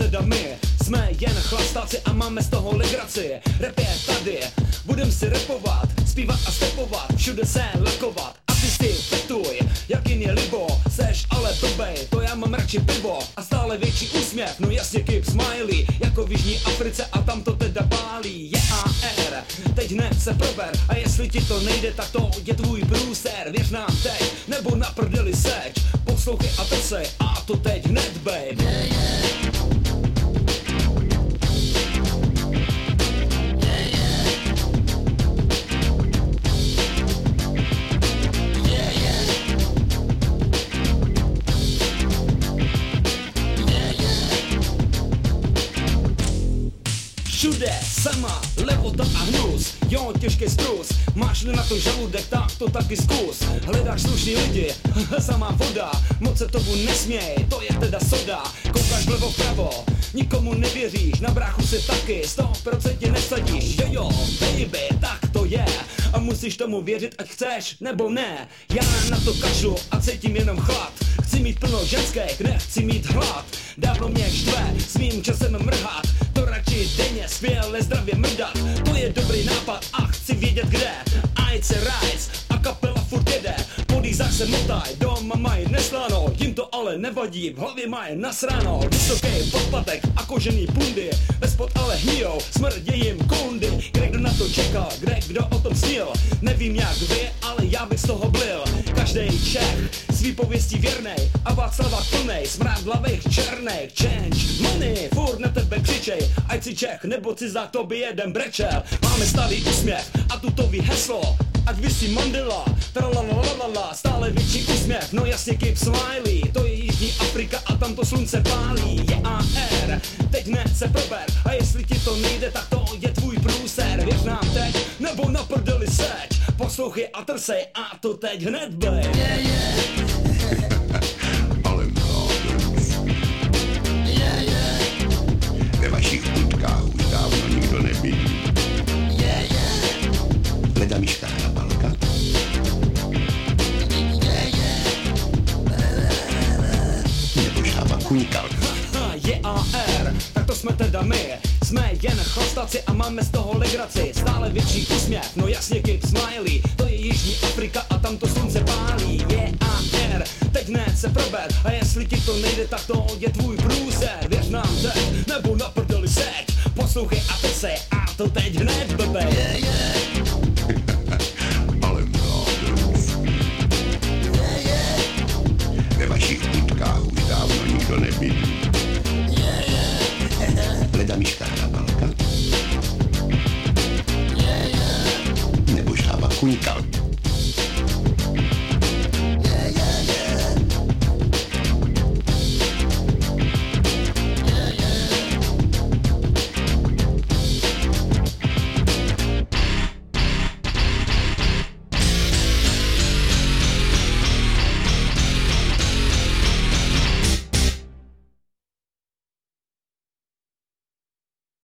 teda my. Jsme jen chlastáci a máme z toho legraci. Rap je tady, budem si rapovat, zpívat a stepovat, všude se lakovat. A ty si fetuj, jak jim je libo, seš ale blbej, to já mám radši pivo. A stále větší úsměv, no jasně keep smiley, jako v Jižní Africe a tam to teda pálí. Je AR, teď hned se prober, a jestli ti to nejde, tak to je tvůj průser. Věř nám teď, nebo na prdeli seč, poslouchej a trsej, a to teď hned, babe. Všude sama, levota a hnus, jo, těžký strus. Máš-li na to žaludek, tak to taky zkus. Hledáš slušný lidi, samá voda, moc se tomu nesměj, to je teda soda. Koukáš vlevo vpravo, nikomu nevěříš, na bráchu si taky 100% nesadíš. Jo, baby, tak to je, a musíš tomu věřit, ať chceš nebo ne. Já na to kašlu a cítím jenom chlad. Chci mít plno ženských, nechci mít hlad. Dávno mě štve, svým časem mrhat, to radši denně skvěle zdravě mrdat. To je dobrý nápad a chci vědět kde. Ajce rajc a kapela furt jede. Po dýzách se motaj, doma mají nesláno, jim to ale nevadí, v hlavě mají nasráno. Vysoký podpatek a kožený pundy, bez pod ale hníjou, smrdí jim kundy. Kde kdo na to čekal, kde kdo o tom snil, nevím jak vy, ale já bych z toho blil. Každej Čech svý pověstí věrnej a Václava plnej, smrádlavých černých. Change money, furt na tebe křičej, ať si Čech nebo cizák, to by jeden brečel. Máme starý úsměv a tutový heslo, ať visí Mandela, tralalalala, stále větší úsměv, no jasně keep smiley. To je Jižní Afrika a tam to slunce pálí. Je AR, teď hned se prober, a jestli ti to nejde, tak to je tvůj průser. Věř nám teď, nebo na prdeli seč, poslouchej a trsej, a to teď hned, babe. Ale mládenc. Ve vašich utkách už dávno nikdo nebydlí. Leda Miška Hrabálka. Nebo Šába Kuňkal. Je AR, tak to jsme teda my. Jsme jen chlastaci a máme z toho legraci. Stále větší úsměv, no jasně keep smiley. To je Jižní Afrika a tam to slunce pálí. Je AR, teď hned se prober, a jestli ti to nejde, tak to je tvůj průser. Věř nám teď, nebo na prdeli seč, poslouchej a trsej, a to teď hned, babe. Ale mládenc. Ve vašich utkách už dávno nikdo nebydlí. Leda Miška Hrabálka. Nebo Šába Kuňkal.